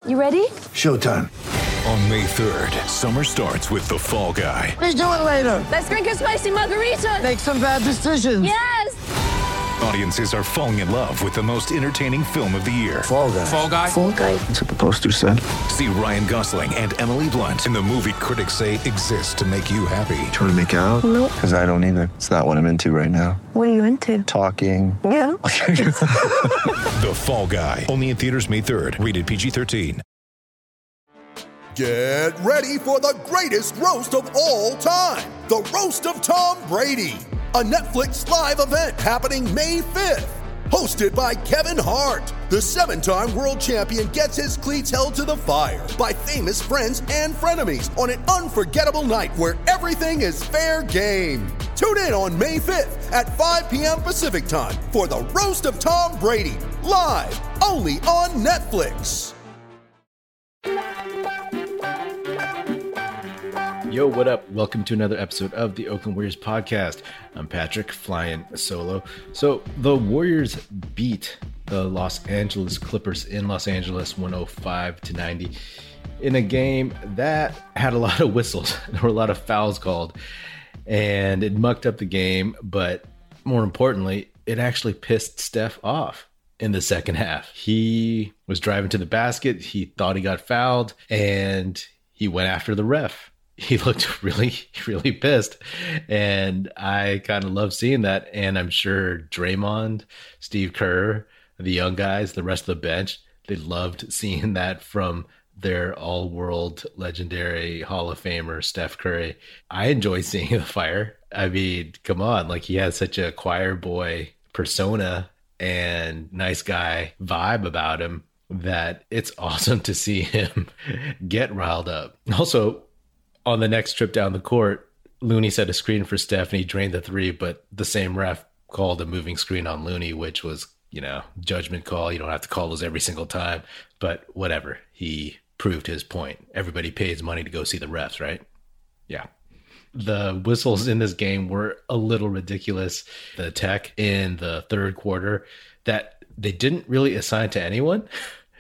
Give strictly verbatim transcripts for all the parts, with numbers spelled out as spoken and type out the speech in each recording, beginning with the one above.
You ready? Showtime. On May third, summer starts with The Fall Guy. Let's do it later. Let's drink a spicy margarita. Make some bad decisions. Yes. Audiences are falling in love with the most entertaining film of the year. Fall Guy. Fall Guy. Fall Guy. That's what the poster said. See Ryan Gosling and Emily Blunt in the movie critics say exists to make you happy. Trying to make it out? Nope. Because I don't either. It's not what I'm into right now. What are you into? Talking. Yeah. The Fall Guy. Only in theaters May third. Rated P G thirteen. Get ready for the greatest roast of all time. The Roast of Tom Brady. A Netflix live event happening May fifth. Hosted by Kevin Hart. The seven-time world champion gets his cleats held to the fire by famous friends and frenemies on an unforgettable night where everything is fair game. Tune in on May fifth at five p.m. Pacific time for the Roast of Tom Brady. Live only on Netflix. Yo, what up? Welcome to another episode of the Oakland Warriors podcast. I'm Patrick, flying solo. So the Warriors beat the Los Angeles Clippers in Los Angeles one oh five to ninety in a game that had a lot of whistles. There were a lot of fouls called, and it mucked up the game, but more importantly, it actually pissed Steph off in the second half. He was driving to the basket, he thought he got fouled, and he went after the ref. He looked really, really pissed. And I kind of love seeing that. And I'm sure Draymond, Steve Kerr, the young guys, the rest of the bench, they loved seeing that from their all-world legendary Hall of Famer, Steph Curry. I enjoy seeing the fire. I mean, come on. Like, he has such a choir boy persona and nice guy vibe about him that it's awesome to see him get riled up. Also, on the next trip down the court, Looney set a screen for Steph and he drained the three, but the same ref called a moving screen on Looney, which was, you know, judgment call. You don't have to call those every single time, but whatever. He proved his point. Everybody pays money to go see the refs, right? Yeah. The whistles in this game were a little ridiculous. The tech in the third quarter that they didn't really assign to anyone.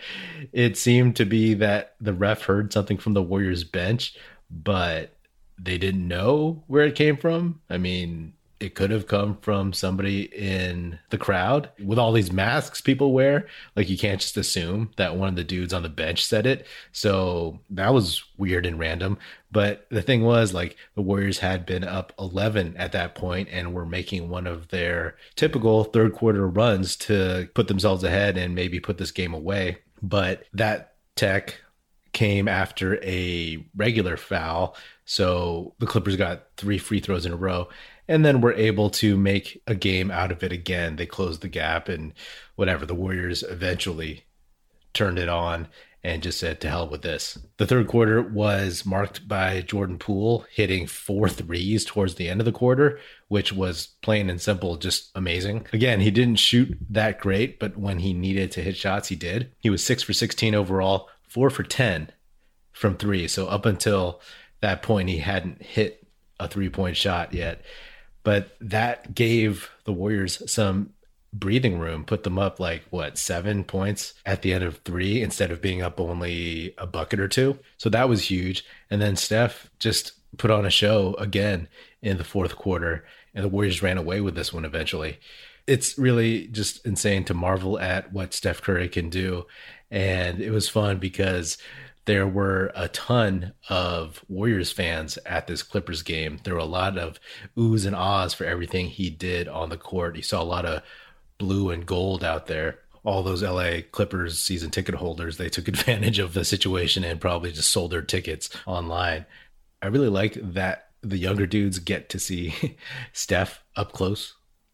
It seemed to be that the ref heard something from the Warriors bench, but they didn't know where it came from. I mean, it could have come from somebody in the crowd with all these masks people wear. Like, you can't just assume that one of the dudes on the bench said it. So that was weird and random. But the thing was, like, the Warriors had been up eleven at that point and were making one of their typical third quarter runs to put themselves ahead and maybe put this game away. But that tech came after a regular foul. So the Clippers got three free throws in a row and then were able to make a game out of it again. They closed the gap and whatever. The Warriors eventually turned it on and just said, to hell with this. The third quarter was marked by Jordan Poole hitting four threes towards the end of the quarter, which was plain and simple, just amazing. Again, he didn't shoot that great, but when he needed to hit shots, he did. He was six for sixteen overall, four for ten from three. So up until that point, he hadn't hit a three-point shot yet. But that gave the Warriors some breathing room, put them up like, what, seven points at the end of three instead of being up only a bucket or two. So that was huge. And then Steph just put on a show again in the fourth quarter, and the Warriors ran away with this one eventually. It's really just insane to marvel at what Steph Curry can do. And it was fun because there were a ton of Warriors fans at this Clippers game. There were a lot of oohs and ahs for everything he did on the court. You saw a lot of blue and gold out there. All those L A Clippers season ticket holders, they took advantage of the situation and probably just sold their tickets online. I really like that the younger dudes get to see Steph up close,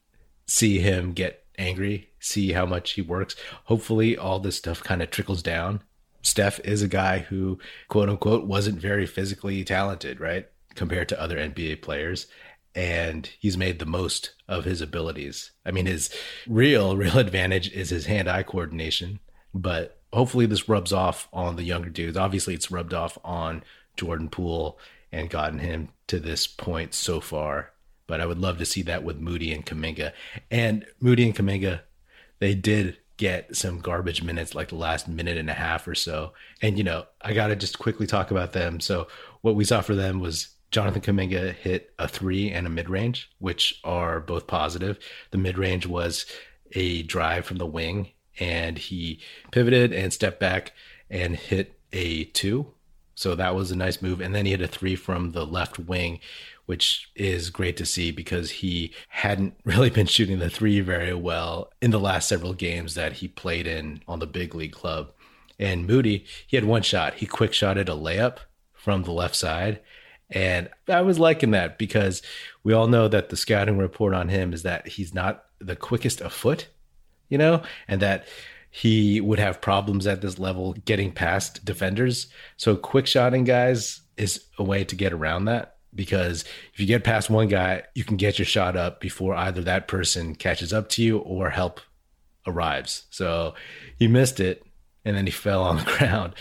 see him get angry, see how much he works. Hopefully all this stuff kind of trickles down. Steph is a guy who, quote unquote, wasn't very physically talented, right? Compared to other N B A players. And he's made the most of his abilities. I mean, his real, real advantage is his hand-eye coordination. But hopefully this rubs off on the younger dudes. Obviously, it's rubbed off on Jordan Poole and gotten him to this point so far. But I would love to see that with Moody and Kuminga. And Moody and Kuminga, they did get some garbage minutes like the last minute and a half or so. And, you know, I got to just quickly talk about them. So what we saw for them was Jonathan Kuminga hit a three and a mid-range, which are both positive. The mid-range was a drive from the wing, and he pivoted and stepped back and hit a two. So that was a nice move. And then he hit a three from the left wing, which is great to see because he hadn't really been shooting the three very well in the last several games that he played in on the big league club. And Moody, he had one shot. He quick shotted a layup from the left side. And I was liking that because we all know that the scouting report on him is that he's not the quickest of foot, you know, and that he would have problems at this level getting past defenders. So quick shotting guys is a way to get around that. Because if you get past one guy, you can get your shot up before either that person catches up to you or help arrives. So he missed it and then he fell on the ground.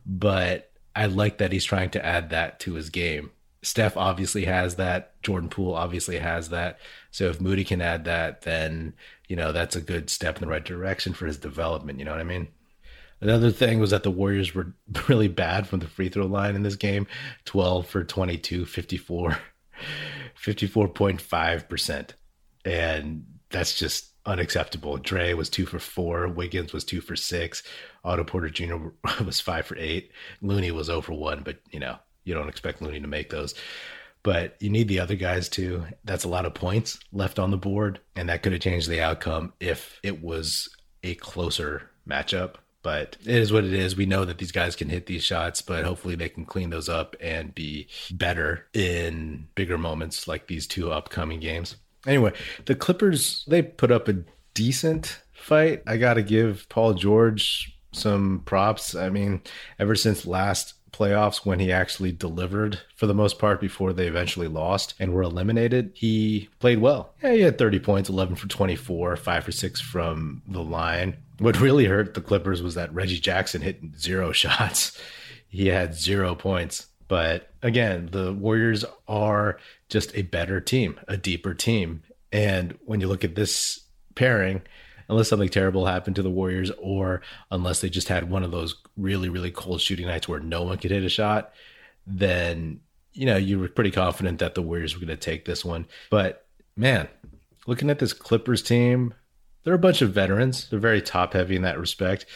But I like that he's trying to add that to his game. Steph obviously has that. Jordan Poole obviously has that. So if Moody can add that, then, you know, that's a good step in the right direction for his development. You know what I mean? Another thing was that the Warriors were really bad from the free throw line in this game. twelve for twenty-two, fifty-four, fifty-four point five percent. And that's just unacceptable. Dre was two for four. Wiggins was two for six. Otto Porter Junior was five for eight. Looney was zero for one, but, you know, you don't expect Looney to make those. But you need the other guys too. That's a lot of points left on the board. And that could have changed the outcome if it was a closer matchup. But it is what it is. We know that these guys can hit these shots, but hopefully they can clean those up and be better in bigger moments like these two upcoming games. Anyway, the Clippers, they put up a decent fight. I got to give Paul George some props. I mean, ever since last playoffs when he actually delivered for the most part before they eventually lost and were eliminated, he played well. Yeah, he had thirty points, eleven for twenty-four, five for six from the line. What really hurt the Clippers was that Reggie Jackson hit zero shots. He had zero points. But again, the Warriors are just a better team, a deeper team. And when you look at this pairing, unless something terrible happened to the Warriors or unless they just had one of those really, really cold shooting nights where no one could hit a shot, then, you know, you were pretty confident that the Warriors were going to take this one. But man, looking at this Clippers team, they're a bunch of veterans. They're very top heavy in that respect.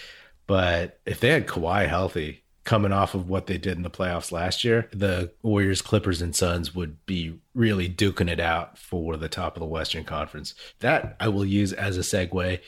But if they had Kawhi healthy coming off of what they did in the playoffs last year, the Warriors, Clippers, and Suns would be really duking it out for the top of the Western Conference. That I will use as a segue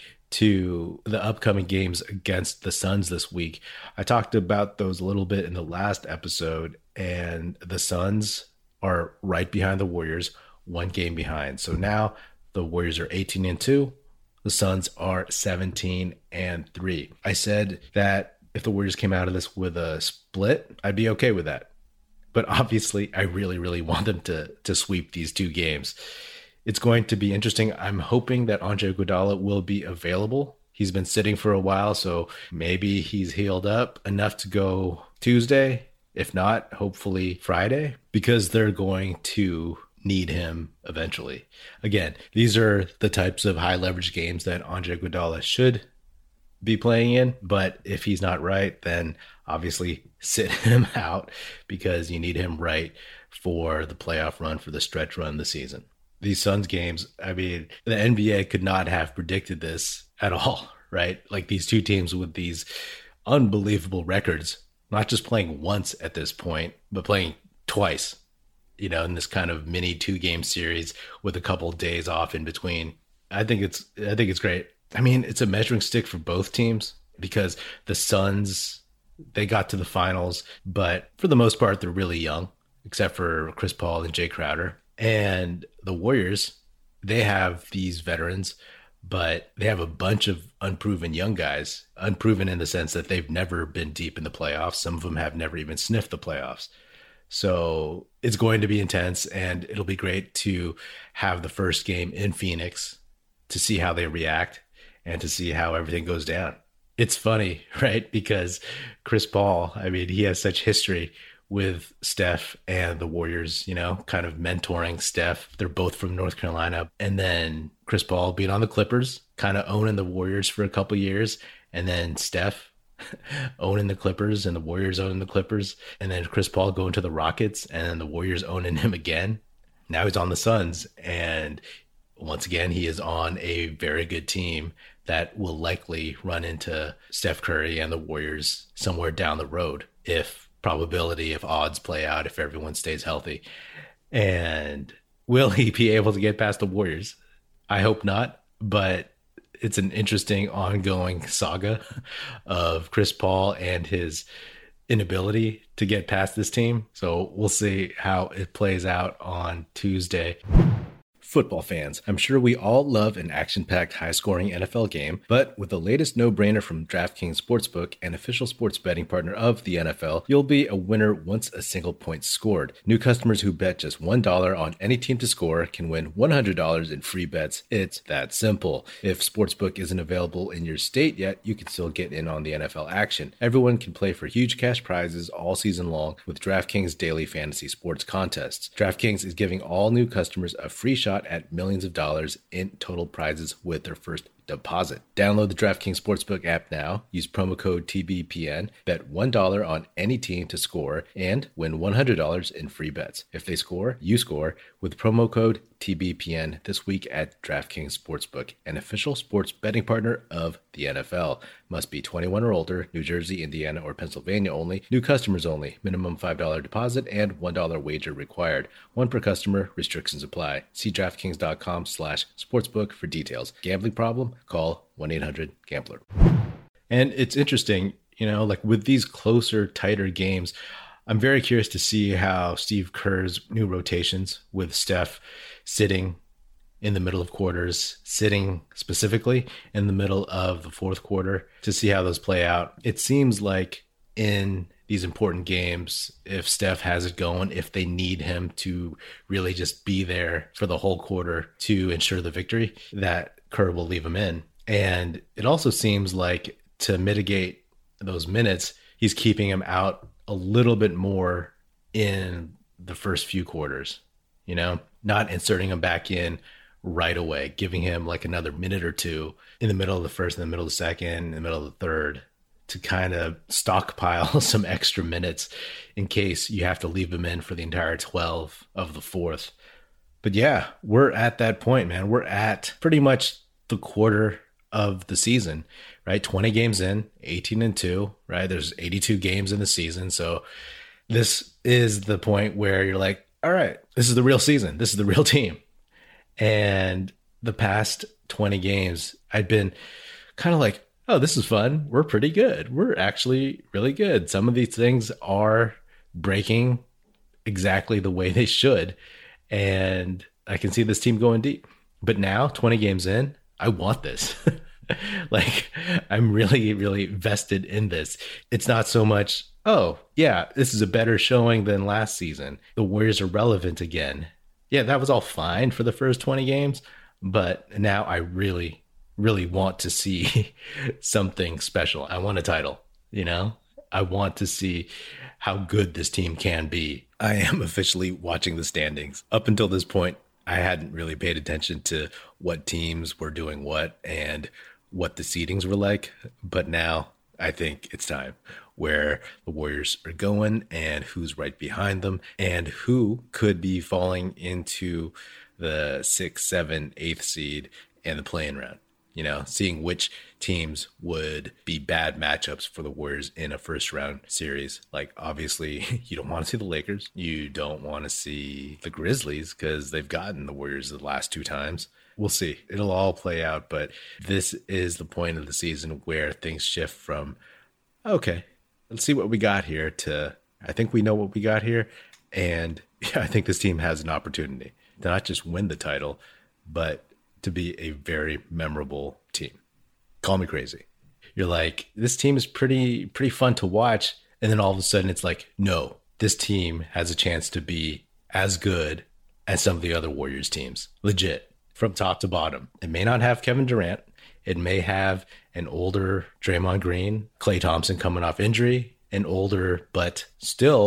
to the upcoming games against the Suns this week. I talked about those a little bit in the last episode, and the Suns are right behind the Warriors, one game behind. So now the Warriors are eighteen and two. The Suns are seventeen and three. I said that if the Warriors came out of this with a split, I'd be okay with that. But obviously, I really, really want them to, to sweep these two games. It's going to be interesting. I'm hoping that Andre Iguodala will be available. He's been sitting for a while, so maybe he's healed up enough to go Tuesday. If not, hopefully Friday, because they're going to need him eventually. Again, these are the types of high leverage games that Andre Iguodala should be playing in, but if he's not right, then obviously sit him out because you need him right for the playoff run, for the stretch run this season. These Suns games, I mean, the N B A could not have predicted this at all, right? Like these two teams with these unbelievable records, not just playing once at this point, but playing twice, you know, in this kind of mini two game series with a couple of days off in between. I think it's, I think it's great. I mean, it's a measuring stick for both teams because the Suns, they got to the finals, but for the most part, they're really young, except for Chris Paul and Jay Crowder. And the Warriors, they have these veterans, but they have a bunch of unproven young guys, unproven in the sense that they've never been deep in the playoffs. Some of them have never even sniffed the playoffs. So it's going to be intense, and it'll be great to have the first game in Phoenix to see how they react and to see how everything goes down. It's funny, right? Because Chris Paul, I mean, he has such history with Steph and the Warriors, you know, kind of mentoring Steph. They're both from North Carolina. And then Chris Paul being on the Clippers, kind of owning the Warriors for a couple years. And then Steph owning the Clippers and the Warriors owning the Clippers. And then Chris Paul going to the Rockets and then the Warriors owning him again. Now he's on the Suns. And once again, he is on a very good team that will likely run into Steph Curry and the Warriors somewhere down the road if probability, if odds play out, if everyone stays healthy. And will he be able to get past the Warriors? I hope not, but it's an interesting ongoing saga of Chris Paul and his inability to get past this team. So we'll see how it plays out on Tuesday. Football fans, I'm sure we all love an action-packed, high-scoring N F L game, but with the latest no-brainer from DraftKings Sportsbook, an official sports betting partner of the N F L, you'll be a winner once a single point scored. New customers who bet just one dollar on any team to score can win one hundred dollars in free bets. It's that simple. If Sportsbook isn't available in your state yet, you can still get in on the N F L action. Everyone can play for huge cash prizes all season long with DraftKings Daily Fantasy Sports Contests. DraftKings is giving all new customers a free shot at millions of dollars in total prizes with their first deposit. Download the DraftKings Sportsbook app now, use promo code T B P N, bet one dollar on any team to score, and win one hundred dollars in free bets. If they score, you score with promo code T B P N this week at DraftKings Sportsbook, an official sports betting partner of the N F L. Must be twenty-one or older, New Jersey, Indiana, or Pennsylvania only. New customers only. Minimum five dollars deposit and one dollar wager required. One per customer. Restrictions apply. See DraftKings.com slash sportsbook for details. Gambling problem? Call one eight hundred gambler. And it's interesting, you know, like with these closer, tighter games, I'm very curious to see how Steve Kerr's new rotations with Steph sitting in the middle of quarters, sitting specifically in the middle of the fourth quarter, to see how those play out. It seems like in these important games, if Steph has it going, if they need him to really just be there for the whole quarter to ensure the victory, that Kerr will leave him in. And it also seems like to mitigate those minutes, he's keeping him out a little bit more in the first few quarters, you know, not inserting him back in right away, giving him like another minute or two in the middle of the first, in the middle of the second, in the middle of the third, to kind of stockpile some extra minutes in case you have to leave him in for the entire twelve of the fourth. But yeah, we're at that point, man. We're at pretty much the quarter of the season, right? twenty games in, eighteen and two, right? There's eighty-two games in the season. So this is the point where you're like, all right, this is the real season. This is the real team. And the past twenty games, I'd been kind of like, oh, this is fun. We're pretty good. We're actually really good. Some of these things are breaking exactly the way they should. And I can see this team going deep. But now, twenty games in, I want this. Like, I'm really, really vested in this. It's not so much, oh, yeah, this is a better showing than last season. The Warriors are relevant again. Yeah, that was all fine for the first twenty games. But now I really, really want to see something special. I want a title, you know? I want to see how good this team can be. I am officially watching the standings. Up until this point, I hadn't really paid attention to what teams were doing what and what the seedings were like. But now I think it's time, where the Warriors are going and who's right behind them and who could be falling into the sixth, seventh, eighth seed and the play-in round. You know, seeing which teams would be bad matchups for the Warriors in a first round series. Like, obviously, you don't want to see the Lakers. You don't want to see the Grizzlies because they've gotten the Warriors the last two times. We'll see. It'll all play out. But this is the point of the season where things shift from, okay, let's see what we got here, to I think we know what we got here. And yeah, I think this team has an opportunity to not just win the title, but to be a very memorable team. Call me crazy. You're like, this team is pretty, pretty fun to watch. And then all of a sudden it's like, no, this team has a chance to be as good as some of the other Warriors teams. Legit, from top to bottom. It may not have Kevin Durant. It may have an older Draymond Green, Klay Thompson coming off injury, an older, but still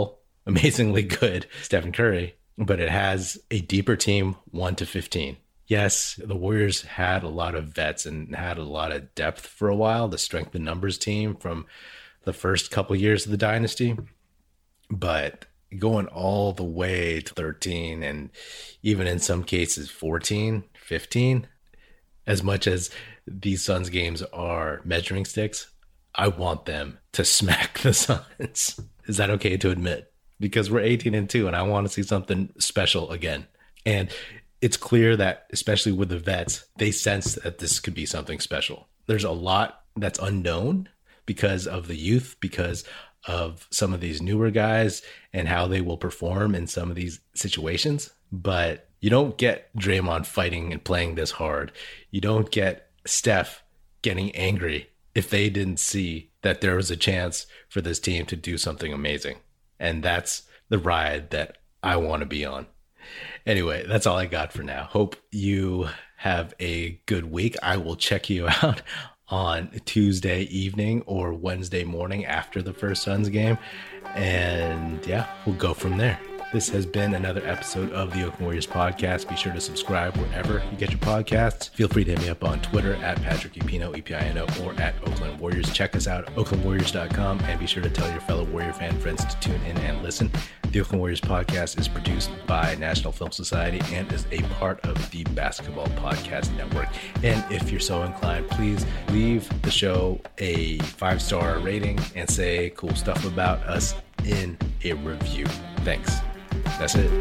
amazingly good Stephen Curry, but it has a deeper team, one to fifteen. Yes, the Warriors had a lot of vets and had a lot of depth for a while, the strength in numbers team from the first couple years of the dynasty, but going all the way to thirteen and even in some cases fourteen, fifteen, as much as these Suns games are measuring sticks, I want them to smack the Suns. Is that okay to admit? Because we're eighteen and two and I want to see something special again. And it's clear that, especially with the vets, they sense that this could be something special. There's a lot that's unknown because of the youth, because of some of these newer guys and how they will perform in some of these situations. But you don't get Draymond fighting and playing this hard. You don't get Steph getting angry if they didn't see that there was a chance for this team to do something amazing. And that's the ride that I want to be on. Anyway, that's all I got for now. Hope you have a good week. I will check you out on Tuesday evening or Wednesday morning after the first Suns game. And yeah, we'll go from there. This has been another episode of the Oakland Warriors podcast. Be sure to subscribe wherever you get your podcasts. Feel free to hit me up on Twitter at Patrick Epino, E P I N O, or at Oakland Warriors. Check us out, oakland warriors dot com, and be sure to tell your fellow Warrior fan friends to tune in and listen. The Oakland Warriors podcast is produced by National Film Society and is a part of the Basketball Podcast Network. And if you're so inclined, please leave the show a five-star rating and say cool stuff about us in a review. Thanks. That's it.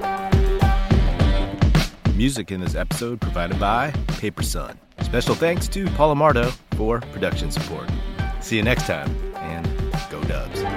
Music in this episode provided by Paper Sun. Special thanks to Paul Amardo for production support. See you next time, and go Dubs.